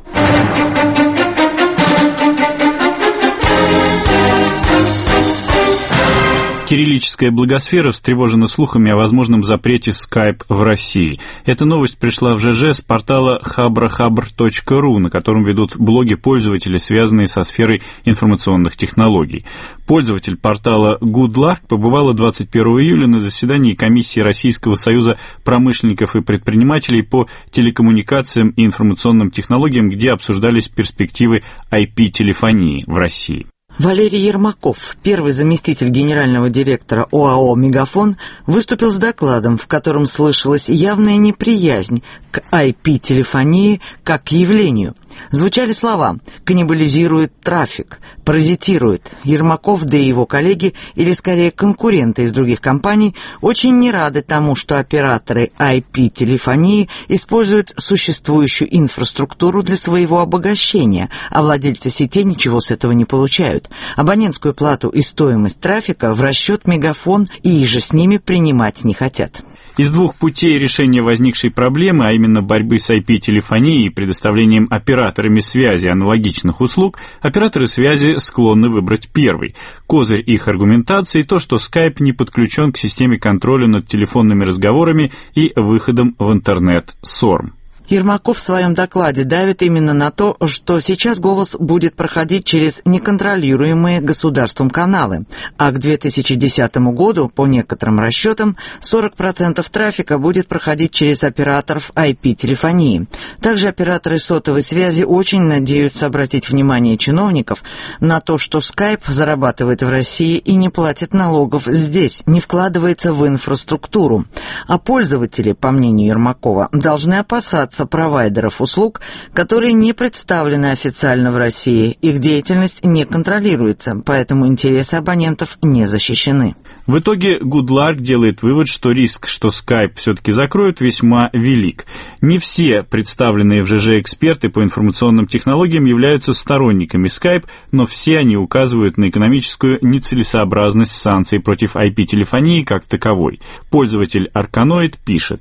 Кириллическая благосфера встревожена слухами о возможном запрете Skype в России. Эта новость пришла в ЖЖ с портала хабрахабр точка ру, на котором ведут блоги пользователей, связанные со сферой информационных технологий. Пользователь портала Goodlark побывала двадцать первого июля на заседании комиссии Российского союза промышленников и предпринимателей по телекоммуникациям и информационным технологиям, где обсуждались перспективы ай пи-телефонии в России. Валерий Ермаков, первый заместитель генерального директора ОАО «Мегафон», выступил с докладом, в котором слышалась явная неприязнь к ай пи-телефонии как к явлению. Звучали слова «каннибализирует трафик», «паразитирует». Ермаков, да и его коллеги, или скорее конкуренты из других компаний, очень не рады тому, что операторы ай пи-телефонии используют существующую инфраструктуру для своего обогащения, а владельцы сетей ничего с этого не получают. Абонентскую плату и стоимость трафика в расчет Мегафон и иже с ними принимать не хотят. Из двух путей решения возникшей проблемы, а именно борьбы с ай пи-телефонией и предоставлением операторами связи аналогичных услуг, операторы связи склонны выбрать первый. Козырь их аргументации – то, что Skype не подключен к системе контроля над телефонными разговорами и выходом в интернет сорм. Ермаков в своем докладе давит именно на то, что сейчас голос будет проходить через неконтролируемые государством каналы, а к две тысячи десятому году, по некоторым расчетам, сорок процентов трафика будет проходить через операторов ай пи-телефонии. Также операторы сотовой связи очень надеются обратить внимание чиновников на то, что Skype зарабатывает в России и не платит налогов здесь, не вкладывается в инфраструктуру. А пользователи, по мнению Ермакова, должны опасаться провайдеров услуг, которые не представлены официально в России, их деятельность не контролируется, поэтому интересы абонентов не защищены. В итоге Goodlark делает вывод, что риск, что Skype все-таки закроют, весьма велик. Не все представленные в ЖЖ эксперты по информационным технологиям являются сторонниками Skype, но все они указывают на экономическую нецелесообразность санкций против ай пи-телефонии как таковой. Пользователь Арканоид пишет: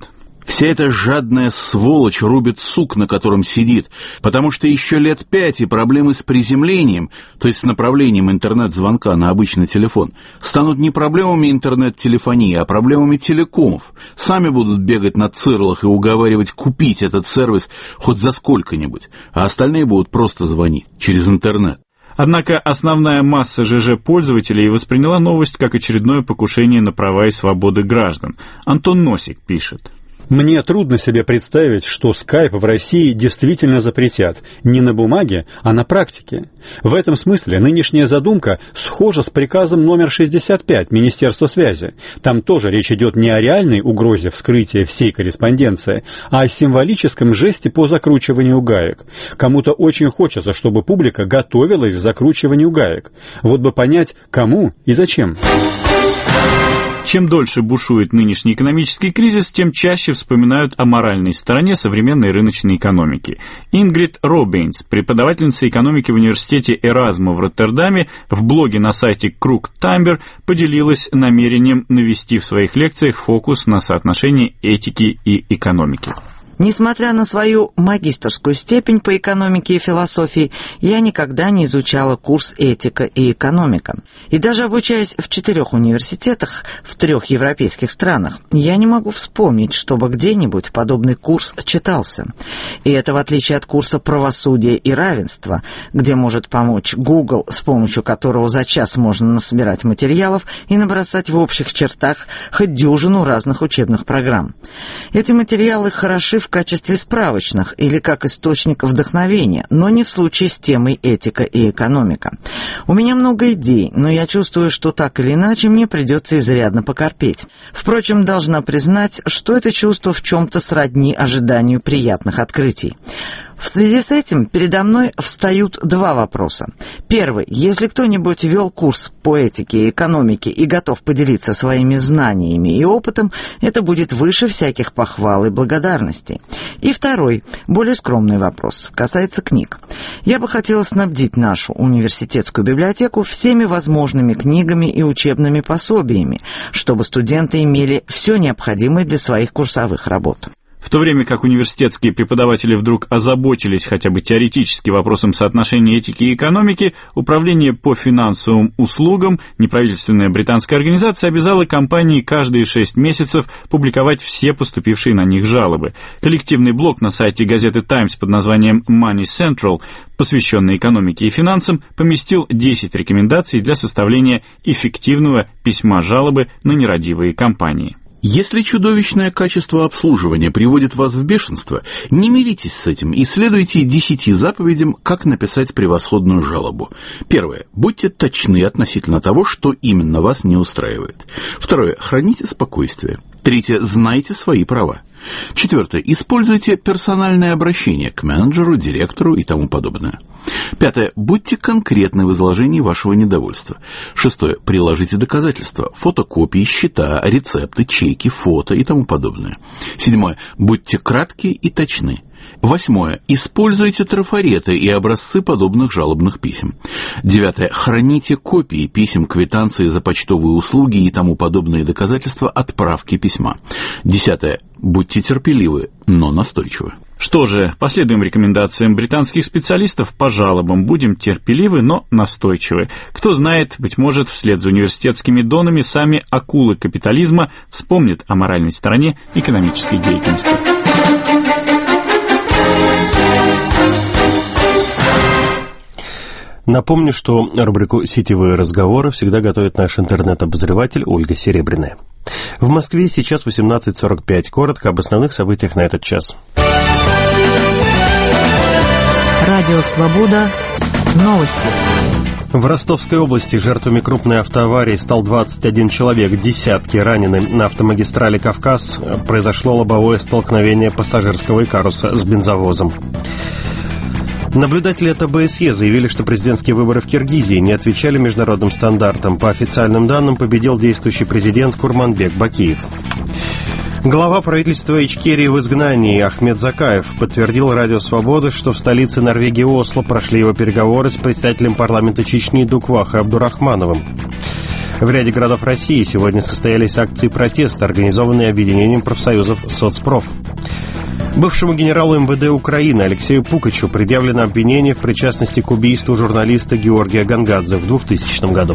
Вся эта жадная сволочь рубит сук, на котором сидит, потому что еще лет пять и проблемы с приземлением, то есть с направлением интернет-звонка на обычный телефон, станут не проблемами интернет-телефонии, а проблемами телекомов. Сами будут бегать на цирлах и уговаривать купить этот сервис хоть за сколько-нибудь, а остальные будут просто звонить через интернет. Однако основная масса ЖЖ-пользователей восприняла новость как очередное покушение на права и свободы граждан. Антон Носик пишет. Мне трудно себе представить, что скайп в России действительно запретят не на бумаге, а на практике. В этом смысле нынешняя задумка схожа с приказом номер шестьдесят пять Министерства связи. Там тоже речь идет не о реальной угрозе вскрытия всей корреспонденции, а о символическом жесте по закручиванию гаек. Кому-то очень хочется, чтобы публика готовилась к закручиванию гаек. Вот бы понять, кому и зачем. Чем дольше бушует нынешний экономический кризис, тем чаще вспоминают о моральной стороне современной рыночной экономики. Ингрид Робейнс, преподавательница экономики в университете Эразма в Роттердаме, в блоге на сайте Круг Таймбер поделилась намерением навести в своих лекциях фокус на соотношении этики и экономики. Несмотря на свою магистерскую степень по экономике и философии, я никогда не изучала курс «Этика и экономика». И даже обучаясь в четырех университетах в трех европейских странах, я не могу вспомнить, чтобы где-нибудь подобный курс читался. И это в отличие от курса «Правосудие и равенство», где может помочь Google, с помощью которого за час можно насобирать материалов и набросать в общих чертах хоть дюжину разных учебных программ. Эти материалы хороши в в качестве справочных или как источник вдохновения, но не в случае с темой «Этика и экономика». У меня много идей, но я чувствую, что так или иначе мне придется изрядно покорпеть. Впрочем, должна признать, что это чувство в чем-то сродни ожиданию приятных открытий. В связи с этим передо мной встают два вопроса. Первый. Если кто-нибудь вел курс по этике и экономике и готов поделиться своими знаниями и опытом, это будет выше всяких похвал и благодарностей. И второй, более скромный вопрос, касается книг. Я бы хотела снабдить нашу университетскую библиотеку всеми возможными книгами и учебными пособиями, чтобы студенты имели все необходимое для своих курсовых работ. В то время как университетские преподаватели вдруг озаботились хотя бы теоретически вопросом соотношения этики и экономики, Управление по финансовым услугам, неправительственная британская организация, обязала компании каждые шесть месяцев публиковать все поступившие на них жалобы. Коллективный блог на сайте газеты «Таймс» под названием Money Central, посвященный экономике и финансам, поместил десять рекомендаций для составления эффективного письма жалобы на нерадивые компании. Если чудовищное качество обслуживания приводит вас в бешенство, не миритесь с этим и следуйте десяти заповедям, как написать превосходную жалобу. Первое. Будьте точны относительно того, что именно вас не устраивает. Второе. Храните спокойствие. Третье. Знайте свои права. Четвертое. Используйте персональное обращение к менеджеру, директору и тому подобное. Пятое. Будьте конкретны в изложении вашего недовольства. Шестое. Приложите доказательства, фотокопии, счета, рецепты, чеки, фото и тому подобное. Седьмое. Будьте кратки и точны. Восьмое. Используйте трафареты и образцы подобных жалобных писем. Девятое. Храните копии писем, квитанции за почтовые услуги и тому подобные доказательства отправки письма. Десятое. Будьте терпеливы, но настойчивы. Что же, последуем рекомендациям британских специалистов по жалобам. Будем терпеливы, но настойчивы. Кто знает, быть может, вслед за университетскими донами сами акулы капитализма вспомнят о моральной стороне экономической деятельности. Напомню, что рубрику «Сетевые разговоры» всегда готовит наш интернет-обозреватель Ольга Серебряная. В Москве сейчас восемнадцать сорок пять. Коротко об основных событиях на этот час. Радио «Свобода». Новости. В Ростовской области жертвами крупной автоаварии стал двадцать один человек, десятки ранены. На автомагистрали «Кавказ» произошло лобовое столкновение пассажирского икаруса с бензовозом. Наблюдатели от ОБСЕ заявили, что президентские выборы в Киргизии не отвечали международным стандартам. По официальным данным, победил действующий президент Курманбек Бакиев. Глава правительства Ичкерии в изгнании Ахмед Закаев подтвердил Радио Свобода, что в столице Норвегии Осло прошли его переговоры с председателем парламента Чечни Дуквахой Абдурахмановым. В ряде городов России сегодня состоялись акции протеста, организованные объединением профсоюзов «Соцпроф». Бывшему генералу эм вэ дэ Украины Алексею Пукачу предъявлено обвинение в причастности к убийству журналиста Георгия Гангадзе в двухтысячном году.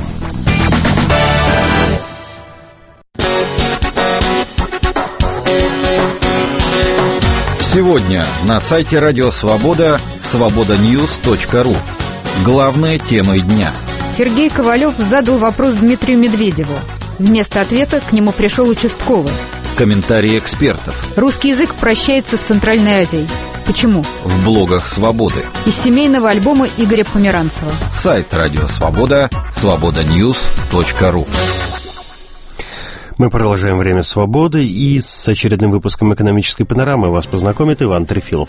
Сегодня на сайте Радио Свобода свобода ньюс точка ру. Главные темы дня. Сергей Ковалев задал вопрос Дмитрию Медведеву. Вместо ответа к нему пришел участковый. Комментарии экспертов. Русский язык прощается с Центральной Азией. Почему? В блогах Свободы. Из семейного альбома Игоря Померанцева. Сайт Радио Свобода свобода ньюс точка ру. Мы продолжаем «Время свободы», и с очередным выпуском «Экономической панорамы» вас познакомит Иван Трефилов.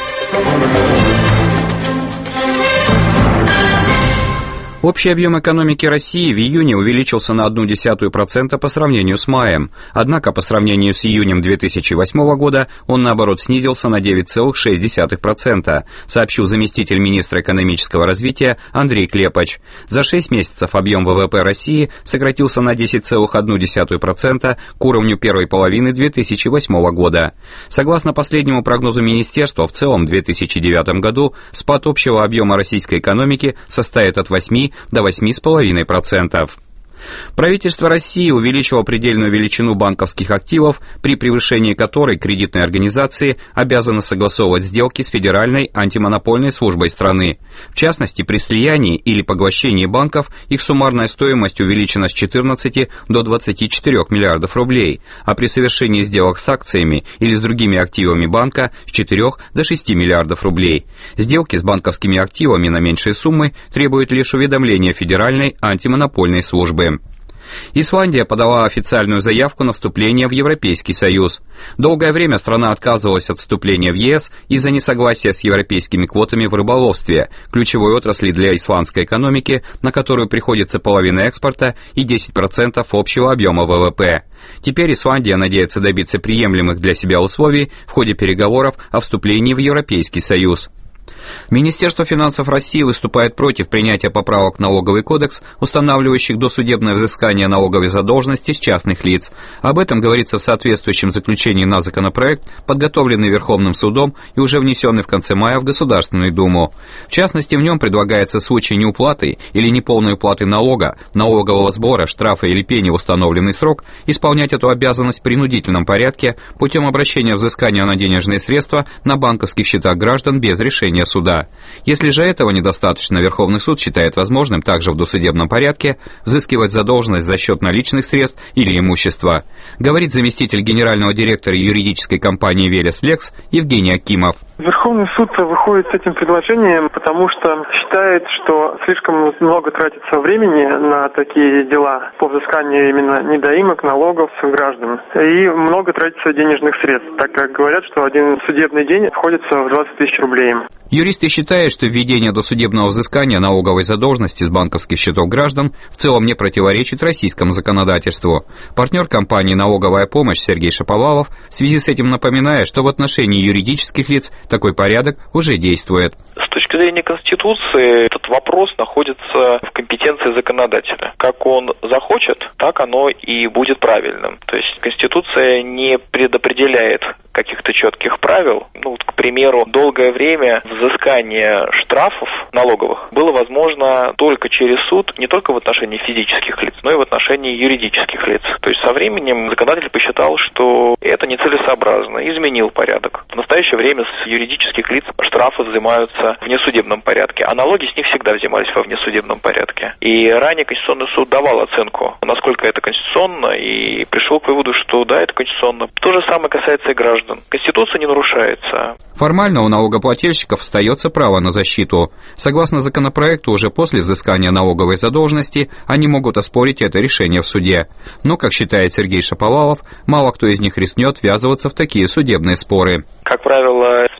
Общий объем экономики России в июне увеличился на ноль целых одну десятую процента по сравнению с маем. Однако по сравнению с июнем две тысячи восьмого года он, наоборот, снизился на девять целых шесть десятых процента, сообщил заместитель министра экономического развития Андрей Клепач. За шесть месяцев объем вэ вэ пэ России сократился на десять целых одну десятую процента к уровню первой половины две тысячи восьмого года. Согласно последнему прогнозу министерства, в целом в две тысячи девятом году спад общего объема российской экономики составит от восьми до восьми целых пяти десятых процента. Правительство России увеличило предельную величину банковских активов, при превышении которой кредитные организации обязаны согласовывать сделки с Федеральной антимонопольной службой страны. В частности, при слиянии или поглощении банков их суммарная стоимость увеличена с четырнадцати до двадцати четырёх миллиардов рублей, а при совершении сделок с акциями или с другими активами банка с четырёх до шести миллиардов рублей. Сделки с банковскими активами на меньшие суммы требуют лишь уведомления Федеральной антимонопольной службы. Исландия подала официальную заявку на вступление в Европейский Союз. Долгое время страна отказывалась от вступления в е эс из-за несогласия с европейскими квотами в рыболовстве, ключевой отрасли для исландской экономики, на которую приходится половина экспорта и десять процентов общего объема вэ вэ пэ. Теперь Исландия надеется добиться приемлемых для себя условий в ходе переговоров о вступлении в Европейский Союз. Министерство финансов России выступает против принятия поправок в налоговый кодекс, устанавливающих досудебное взыскание налоговой задолженности с частных лиц. Об этом говорится в соответствующем заключении на законопроект, подготовленный Верховным судом и уже внесенный в конце мая в Государственную Думу. В частности, в нем предлагается в случае неуплаты или неполной уплаты налога, налогового сбора, штрафа или пени в установленный срок исполнять эту обязанность в принудительном порядке путем обращения взыскания на денежные средства на банковских счетах граждан без решения суда. Суда. Если же этого недостаточно, Верховный суд считает возможным также в досудебном порядке взыскивать задолженность за счет наличных средств или имущества, говорит заместитель генерального директора юридической компании «Велес Лекс» Евгений Акимов. Верховный суд выходит с этим предложением, потому что считает, что слишком много тратится времени на такие дела по взысканию именно недоимок, налогов с граждан. И много тратится денежных средств, так как говорят, что один судебный день обходится в двадцать тысяч рублей. Юристы считают, что введение досудебного взыскания налоговой задолженности с банковских счетов граждан в целом не противоречит российскому законодательству. Партнер компании «Налоговая помощь» Сергей Шаповалов в связи с этим напоминает, что в отношении юридических лиц такой порядок уже действует. С точки зрения Конституции этот вопрос находится в компетенции законодателя. Как он захочет, так оно и будет правильным. То есть Конституция не предопределяет каких-то четких правил. Ну, вот, к примеру, долгое время взыскание штрафов налоговых было возможно только через суд, не только в отношении физических лиц, но и в отношении юридических лиц. То есть со временем законодатель посчитал, что это нецелесообразно, изменил порядок. В настоящее время с юридических лиц штрафы взимаются в внесудебном порядке, а налоги с них всегда взимались во внесудебном порядке. И ранее Конституционный суд давал оценку, насколько это конституционно, и пришел к выводу, что да, это конституционно. То же самое касается и граждан. Конституция не нарушается. Формально у налогоплательщиков остается право на защиту. Согласно законопроекту, уже после взыскания налоговой задолженности они могут оспорить это решение в суде. Но, как считает Сергей Шаповалов, мало кто из них рискнет ввязываться в такие судебные споры. Как правило, в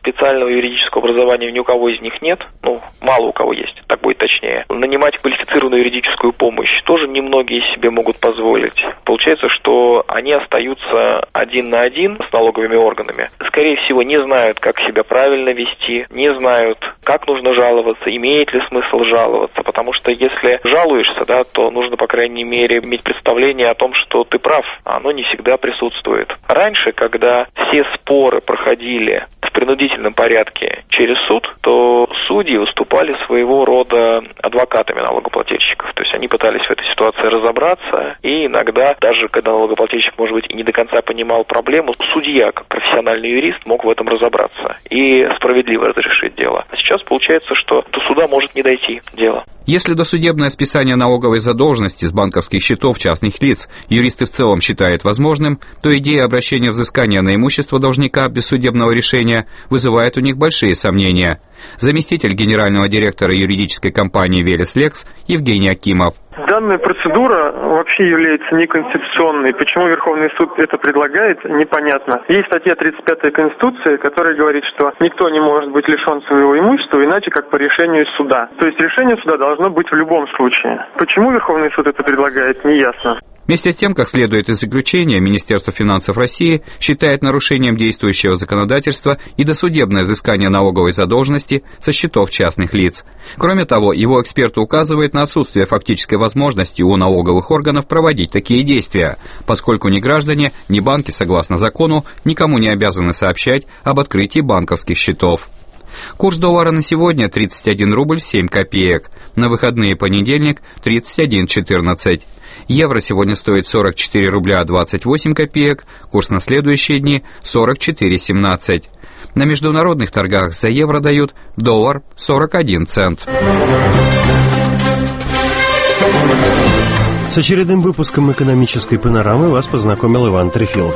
специального юридического образования ни у кого из них нет, ну, мало у кого есть, так будет точнее. Нанимать квалифицированную юридическую помощь тоже немногие себе могут позволить. Получается, что они остаются один на один с налоговыми органами. Скорее всего, не знают, как себя правильно вести, не знают, как нужно жаловаться, имеет ли смысл жаловаться, потому что если жалуешься, да, то нужно, по крайней мере, иметь представление о том, что ты прав, а оно не всегда присутствует. Раньше, когда все споры проходили в принудительном порядке через суд, то судьи выступали своего рода адвокатами налогоплательщиков. То есть они пытались в этой ситуации разобраться, и иногда, даже когда налогоплательщик, может быть, и не до конца понимал проблему, судья, как профессиональный юрист, мог в этом разобраться и справедливо разрешить дело. А сейчас получается, что до суда может не дойти дело. Если досудебное списание налоговой задолженности с банковских счетов частных лиц юристы в целом считают возможным, то идея обращения взыскания на имущество должника без судебного решения вызывает у них большие сомнения. Заместитель генерального директора юридической компании «Велес Лекс» Евгений Акимов. Данная процедура вообще является неконституционной. Почему Верховный суд это предлагает, непонятно. Есть статья тридцать пятая Конституции, которая говорит, что никто не может быть лишен своего имущества иначе, как по решению суда. То есть решение суда должно быть в любом случае. Почему Верховный суд это предлагает, неясно. Вместе с тем, как следует из заключения, Министерство финансов России считает нарушением действующего законодательства и досудебное взыскание налоговой задолженности со счетов частных лиц. Кроме того, его эксперты указывают на отсутствие фактической возможности у налоговых органов проводить такие действия, поскольку ни граждане, ни банки, согласно закону, никому не обязаны сообщать об открытии банковских счетов. Курс доллара на сегодня тридцать один рубль семь копеек, на выходные понедельник тридцать один четырнадцать. Евро сегодня стоит сорок четыре рубля двадцать восемь копеек, курс на следующие дни сорок четыре семнадцать. На международных торгах за евро дают доллар сорок один цент. С очередным выпуском экономической панорамы вас познакомил Иван Трефилов.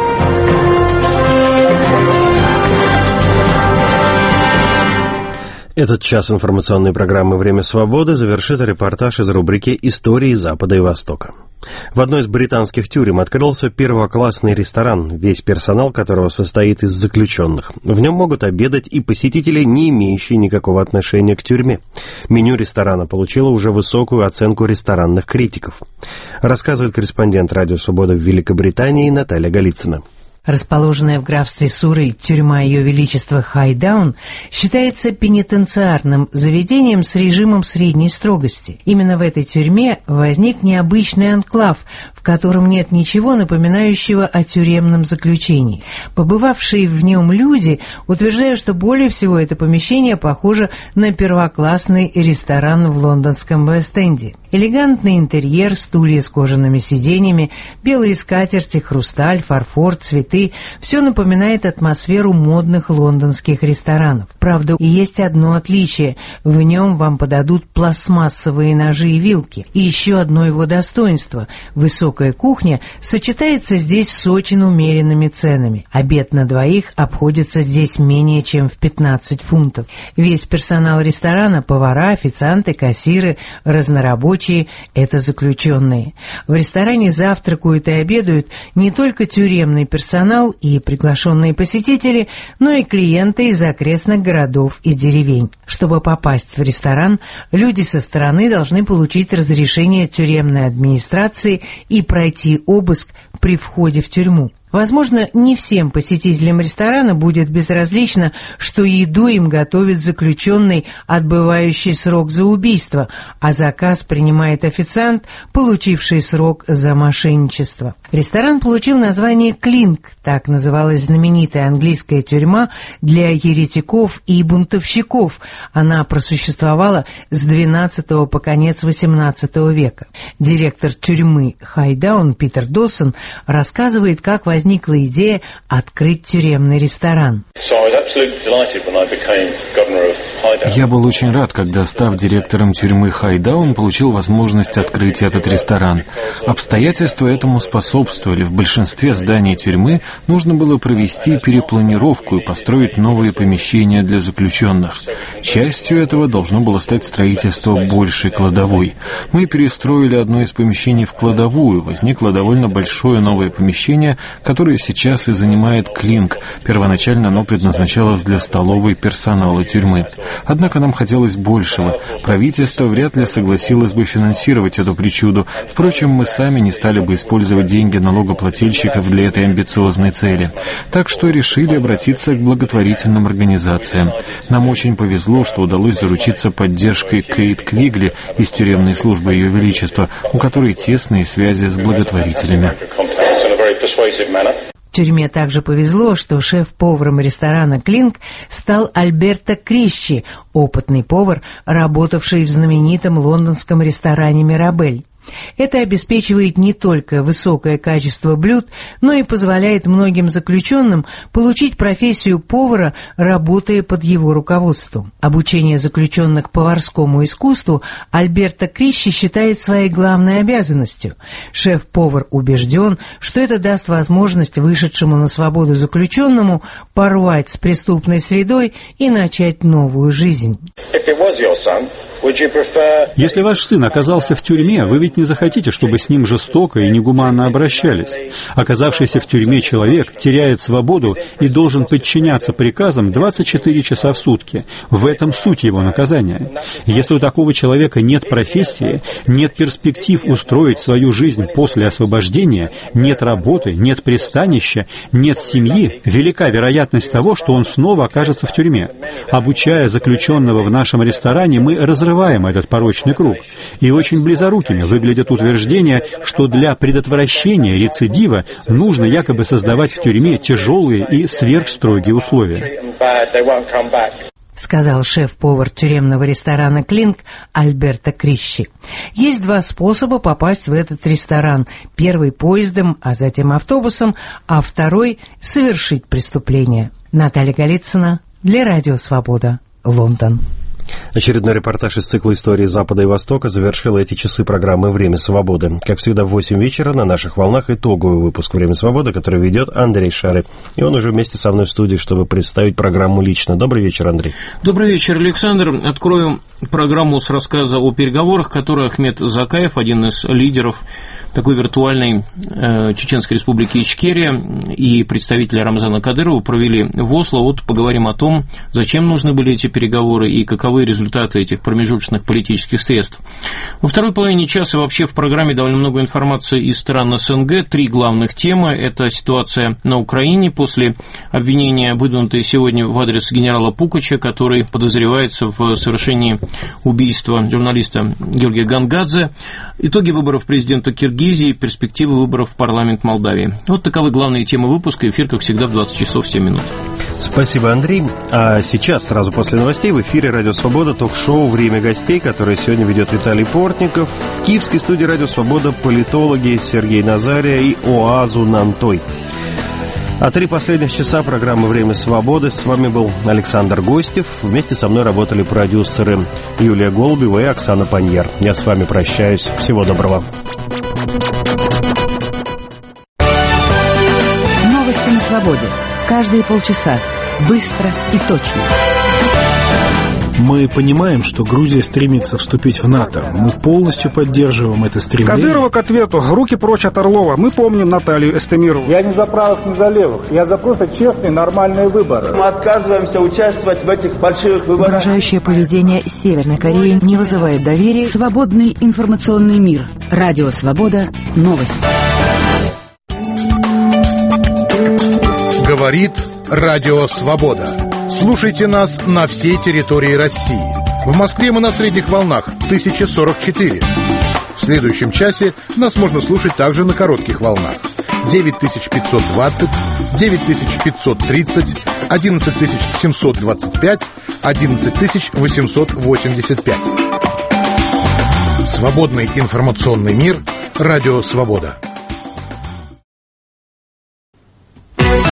Этот час информационной программы «Время свободы» завершит репортаж из рубрики «Истории Запада и Востока». В одной из британских тюрем открылся первоклассный ресторан, весь персонал которого состоит из заключенных. В нем могут обедать и посетители, не имеющие никакого отношения к тюрьме. Меню ресторана получило уже высокую оценку ресторанных критиков. Рассказывает корреспондент «Радио Свобода» в Великобритании Наталья Голицына. Расположенная в графстве Суррей тюрьма Ее Величества Хайдаун считается пенитенциарным заведением с режимом средней строгости. Именно в этой тюрьме возник необычный анклав, в котором нет ничего напоминающего о тюремном заключении. Побывавшие в нем люди утверждают, что более всего это помещение похоже на первоклассный ресторан в лондонском Вест-Энде. Элегантный интерьер, стулья с кожаными сиденьями, белые скатерти, хрусталь, фарфор, цветы – все напоминает атмосферу модных лондонских ресторанов. Правда, и есть одно отличие – в нем вам подадут пластмассовые ножи и вилки. И еще одно его достоинство – высокая кухня сочетается здесь с очень умеренными ценами. Обед на двоих обходится здесь менее чем в пятнадцать фунтов. Весь персонал ресторана – повара, официанты, кассиры, разнорабочие – это заключенные. В ресторане завтракают и обедают не только тюремный персонал и приглашенные посетители, но и клиенты из окрестных городов и деревень. Чтобы попасть в ресторан, люди со стороны должны получить разрешение тюремной администрации и пройти обыск при входе в тюрьму. Возможно, не всем посетителям ресторана будет безразлично, что еду им готовит заключенный, отбывающий срок за убийство, а заказ принимает официант, получивший срок за мошенничество. Ресторан получил название «Клинк», так называлась знаменитая английская тюрьма для еретиков и бунтовщиков. Она просуществовала с двенадцатого по конец восемнадцатого века. Директор тюрьмы Хайдаун Питер Доссон рассказывает, как возникла идея открыть тюремный ресторан. So I was absolutely delighted when I became governor of Я был очень рад, когда, став директором тюрьмы Хайдаун, получил возможность открыть этот ресторан. Обстоятельства этому способствовали. В большинстве зданий тюрьмы нужно было провести перепланировку и построить новые помещения для заключенных. Частью этого должно было стать строительство большей кладовой. Мы перестроили одно из помещений в кладовую. Возникло довольно большое новое помещение, которое сейчас и занимает Клинк. Первоначально оно предназначалось для столовой персонала тюрьмы. Однако нам хотелось большего. Правительство вряд ли согласилось бы финансировать эту причуду. Впрочем, мы сами не стали бы использовать деньги налогоплательщиков для этой амбициозной цели. Так что решили обратиться к благотворительным организациям. Нам очень повезло, что удалось заручиться поддержкой Кейт Квигли из тюремной службы Ее Величества, у которой тесные связи с благотворителями. Тюрьме также повезло, что шеф-поваром ресторана «Клинк» стал Альберто Крищи, опытный повар, работавший в знаменитом лондонском ресторане «Мирабель». Это обеспечивает не только высокое качество блюд, но и позволяет многим заключенным получить профессию повара, работая под его руководством. Обучение заключенных поварскому искусству Альберто Крищи считает своей главной обязанностью. Шеф-повар убежден, что это даст возможность вышедшему на свободу заключенному порвать с преступной средой и начать новую жизнь. Если ваш сын оказался в тюрьме, вы ведь не захотите, чтобы с ним жестоко и негуманно обращались. Оказавшийся в тюрьме человек теряет свободу и должен подчиняться приказам двадцать четыре часа в сутки. В этом суть его наказания. Если у такого человека нет профессии, нет перспектив устроить свою жизнь после освобождения, нет работы, нет пристанища, нет семьи, велика вероятность того, что он снова окажется в тюрьме. Обучая заключенного в нашем ресторане, мы разрываем этот порочный круг. И очень близорукими выглядят утверждения, что для предотвращения рецидива нужно якобы создавать в тюрьме тяжелые и сверхстрогие условия. Сказал шеф-повар тюремного ресторана «Клинк» Альберто Крищи. Есть два способа попасть в этот ресторан. Первый — поездом, а затем автобусом, а второй — совершить преступление. Наталья Голицына для Радио Свобода, Лондон. Очередной репортаж из цикла «Истории Запада и Востока» завершил эти часы программы «Время свободы». Как всегда, в восемь вечера на наших волнах итоговый выпуск «Время свободы», который ведет Андрей Шары. И он уже вместе со мной в студии, чтобы представить программу лично. Добрый вечер, Андрей. Добрый вечер, Александр. Открою программу с рассказа о переговорах, которые Ахмед Закаев, один из лидеров такой виртуальной э, Чеченской республики Ичкерия, и представителя Рамзана Кадырова провели в Осло. Вот поговорим о том, зачем нужны были эти переговоры и каковы результаты этих промежуточных политических средств. Во второй половине часа вообще в программе довольно много информации из стран СНГ. Три главных темы. Это ситуация на Украине после обвинения, выдвинутые сегодня в адрес генерала Пукача, который подозревается в совершении убийства журналиста Георгия Гангадзе. Итоги выборов президента Киргизии, перспективы выборов в парламент Молдавии. Вот таковы главные темы выпуска. Эфир, как всегда, в двадцать часов семь минут. Спасибо, Андрей. А сейчас, сразу после новостей, в эфире «Радио Свобода» ток-шоу «Время гостей», которое сегодня ведет Виталий Портников. В киевской студии «Радио Свобода» политологи Сергей Назария и Оазу Нантой. А три последних часа программы «Время свободы». С вами был Александр Гостев. Вместе со мной работали продюсеры Юлия Голубева и Оксана Паньер. Я с вами прощаюсь. Всего доброго. Новости на свободе. Каждые полчаса. Быстро и точно. Мы понимаем, что Грузия стремится вступить в НАТО. Мы полностью поддерживаем это стремление. Кадырова к ответу. Руки прочь от Орлова. Мы помним Наталью Эстемирову. Я не за правых, не за левых. Я за просто честные, нормальные выборы. Мы отказываемся участвовать в этих фальшивых выборах. Угрожающее поведение Северной Кореи не вызывает доверия. Свободный информационный мир. Радио Свобода. Новости. Говорит Радио Свобода. Слушайте нас на всей территории России. В Москве мы на средних волнах тысяча сорок четыре. В следующем часе нас можно слушать также на коротких волнах. девять тысяч пятьсот двадцать, девять тысяч пятьсот тридцать, одиннадцать тысяч семьсот двадцать пять, одиннадцать тысяч восемьсот восемьдесят пять. Свободный информационный мир. Радио Свобода.